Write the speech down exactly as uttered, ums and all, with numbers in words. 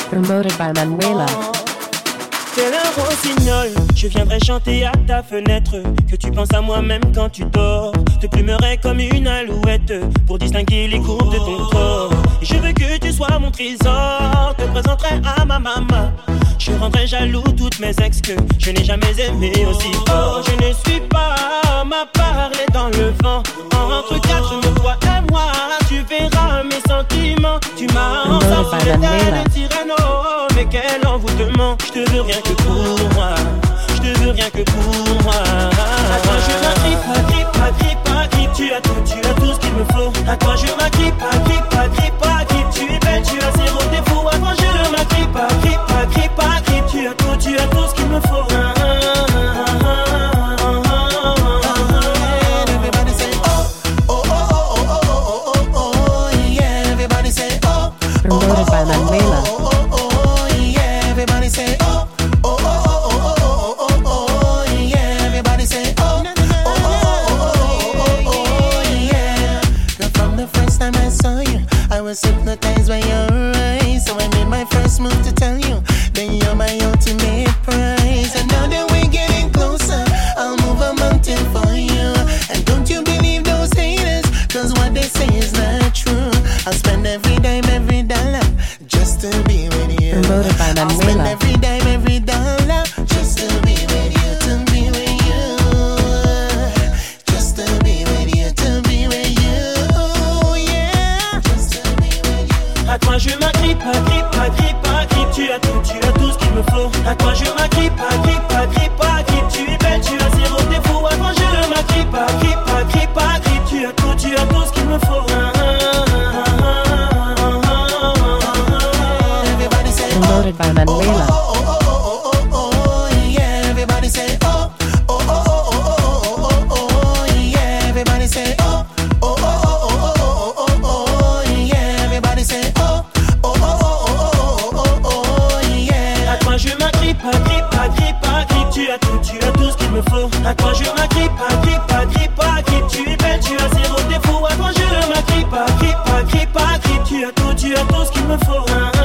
Promoted by Manuela. Tel un rossignol, je viendrai chanter à ta fenêtre. Que tu penses à moi même quand tu dors. Te plumerai comme une alouette pour distinguer les courbes de ton corps. Et je veux que tu sois mon trésor. Te présenterai à ma maman. Je rendrai jaloux toutes mes ex que je n'ai jamais aimé aussi fort. Je ne suis pas ma parler dans le vent. Entre quatre, me toi et moi, tu verras mes sentiments. Tu m'as ensorcelé tel un tyranno. Mais quel envoûtement. Je te veux rien que pour moi. Je te veux rien que pour moi. À toi je m'agrippe, agrippe, agrippe, agrippe. Tu as tout, tu as tout ce qu'il me faut. À toi je m'agrippe, agrippe, agrippe, agrippe. Tu es belle, tu as zéro défaut. À toi je m'agrippe, agrippe, agrippe, agrippe. Tu as tout, tu as tout ce qu'il me faut. Everybody say oh, oh, oh, oh, oh, oh, oh, oh, yeah. Everybody say oh, Promoted by Manuela. everybody say oh, oh, oh, oh, oh, oh, oh, oh, yeah. Everybody say oh, oh, oh, oh, oh, oh, yeah. Now from the first time I saw you, I was hypnotized by your eyes. So I made my first move to tell you that you're my ultimate prize. And now that we're getting closer, I'll move a mountain for you. And don't you believe those haters, cause what they say is not true. I'll spend every dime, every dollar just to be with you. Promoted by I'll spend Manuela. every dime, every dollar just to be with you, to be with you. Just to be with you, to be with you, yeah. Just to be with you. À toi je m'agrippe, agrippe, agrippe, agrippe. Tu as tout, tu as tout ce qu'il me faut. À toi je m'agrippe, agrippe, agrippe, agrippe. Tu es belle, tu as zéro défaut. À toi je m'agrippe, agrippe, agrippe, agrippe. Tu as tout, tu as tout ce qu'il me faut. Everybody say Promoted by Manuela. oh, oh, oh, oh, oh, yeah. Everybody say oh, oh, oh, oh, oh, oh, oh, yeah. Everybody say oh, oh, oh, oh, oh, oh, oh, yeah. Everybody say oh, oh, oh, oh, oh, oh, yeah. À toi je m'agrippe, agrippe, agrippe, agrippe. Tu as tout, tu as tout ce qu'il me faut. À toi je m'agrippe, agrippe, agrippe, agrippe. Tu es belle, tu as zéro défaut. À toi je m'agrippe, agrippe, agrippe, agrippe. Tu as tout, tu as tout ce qu'il me faut.